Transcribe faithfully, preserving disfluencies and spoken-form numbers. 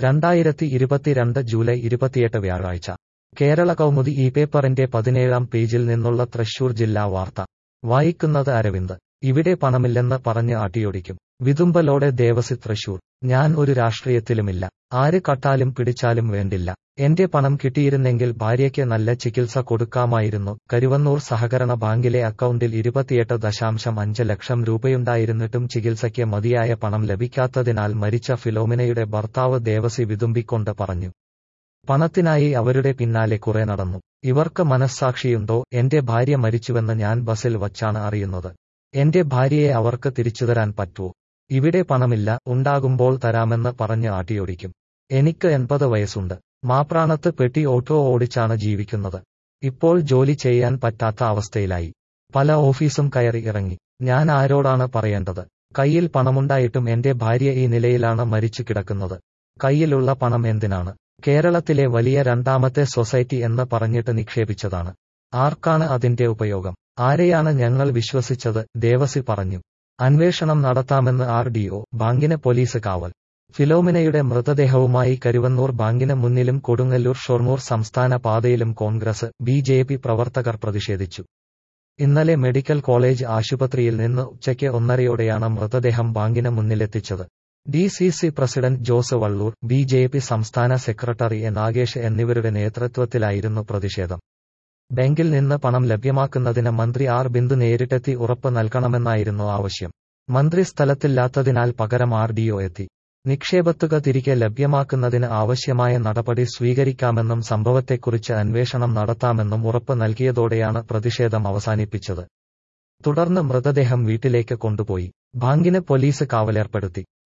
രണ്ടായിരത്തി ഇരുപത്തിരണ്ട് ജൂലൈ ഇരുപത്തിയെട്ട് വ്യാഴാഴ്ച കേരള കൗമുദി ഈ പേപ്പറിന്റെ പതിനേഴാം പേജിൽ നിന്നുള്ള തൃശൂർ ജില്ലാ വാർത്ത വായിക്കുന്നത് അരവിന്ദ്. ഇവിടെ പണമില്ലെന്ന് പറഞ്ഞ് അടിയൊടിക്കും. വിതുമ്പലോടെ ദേവസി തൃശൂർ. ഞാൻ ഒരു രാഷ്ട്രീയത്തിലുമില്ല. ആര് കട്ടാലും പിടിച്ചാലും വേണ്ടില്ല. എന്റെ പണം കിട്ടിയിരുന്നെങ്കിൽ ഭാര്യയ്ക്ക് നല്ല ചികിത്സ കൊടുക്കാമായിരുന്നു. കരുവന്നൂർ സഹകരണ ബാങ്കിലെ അക്കൗണ്ടിൽ ഇരുപത്തിയെട്ട് ദശാംശം അഞ്ച് ലക്ഷം രൂപയുണ്ടായിരുന്നിട്ടും ചികിത്സയ്ക്ക് മതിയായ പണം ലഭിക്കാത്തതിനാൽ മരിച്ച ഫിലോമിനയുടെ ഭർത്താവ് ദേവസി വിതുമ്പിക്കൊണ്ട് പറഞ്ഞു. പണത്തിനായി അവരുടെ പിന്നാലെ കുറെ നടന്നു. ഇവർക്ക് മനസ്സാക്ഷിയുണ്ടോ? എന്റെ ഭാര്യ മരിച്ചുവെന്ന് ഞാൻ ബസിൽ വച്ചാണ് അറിയുന്നത്. എന്റെ ഭാര്യയെ അവർക്ക് തിരിച്ചുതരാൻ പറ്റുമോ? ഇവിടെ പണമില്ല, ഉണ്ടാകുമ്പോൾ തരാമെന്ന് പറഞ്ഞ് ആട്ടിയൊടിക്കും. എനിക്ക് എൺപത് വയസ്സുണ്ട്. മാപ്രാണത്ത് പെട്ടി ഓട്ടോ ഓടിച്ചാണ് ജീവിക്കുന്നത്. ഇപ്പോൾ ജോലി ചെയ്യാൻ പറ്റാത്ത അവസ്ഥയിലായി. പല ഓഫീസും കയറി ഇറങ്ങി. ഞാൻ ആരോടാണ് പറയേണ്ടത്? കയ്യിൽ പണമുണ്ടായിട്ടും എന്റെ ഭാര്യ ഈ നിലയിലാണ് മരിച്ചു കിടക്കുന്നത്. കയ്യിലുള്ള പണം എന്തിനാണ്? കേരളത്തിലെ വലിയ രണ്ടാമത്തെ സൊസൈറ്റി എന്ന് പറഞ്ഞിട്ട് നിക്ഷേപിച്ചതാണ്. ആർക്കാണ് അതിന്റെ ഉപയോഗം? ആരെയാണ് ഞങ്ങൾ വിശ്വസിച്ചത്? ദേവസി പറഞ്ഞു. അന്വേഷണം നടത്താമെന്ന് ആർ ഡി ഒ. ബാങ്കിന് പോലീസ് കാവൽ. ഫിലോമിനയുടെ മൃതദേഹവുമായി കരുവന്നൂർ ബാങ്കിന് മുന്നിലും കൊടുങ്ങല്ലൂർ ഷൊർണൂർ സംസ്ഥാന പാതയിലും കോൺഗ്രസ്, ബി ജെ പി പ്രവർത്തകർ പ്രതിഷേധിച്ചു. ഇന്നലെ മെഡിക്കൽ കോളേജ് ആശുപത്രിയിൽ നിന്ന് ഉച്ചയ്ക്ക് ഒന്നരയോടെയാണ് മൃതദേഹം ബാങ്കിന് മുന്നിലെത്തിച്ചത്. D C C president Jose Vallur, B J P സംസ്ഥാന സെക്രട്ടറി എ നാഗേഷ് എന്നിവരുടെ നേതൃത്വത്തിലായിരുന്നു പ്രതിഷേധം. ബാങ്കിൽ നിന്ന് പണം ലഭ്യമാക്കുന്നതിന് മന്ത്രി ആർ ബിന്ദു നേരിട്ടെത്തി ഉറപ്പ് നൽകണമെന്നായിരുന്നു ആവശ്യം. മന്ത്രി സ്ഥലത്തില്ലാത്തതിനാൽ പകരം ആർ ഡി ഒ എത്തി. നിക്ഷേപത്തുക തിരികെ ലഭ്യമാക്കുന്നതിന് ആവശ്യമായ നടപടി സ്വീകരിക്കാമെന്നും സംഭവത്തെക്കുറിച്ച് അന്വേഷണം നടത്താമെന്നും ഉറപ്പ് നൽകിയതോടെയാണ് പ്രതിഷേധം അവസാനിപ്പിച്ചത്. തുടർന്ന് മൃതദേഹം വീട്ടിലേക്ക് കൊണ്ടുപോയി. ബാങ്കിന് പോലീസ് കാവലേർപ്പെടുത്തി.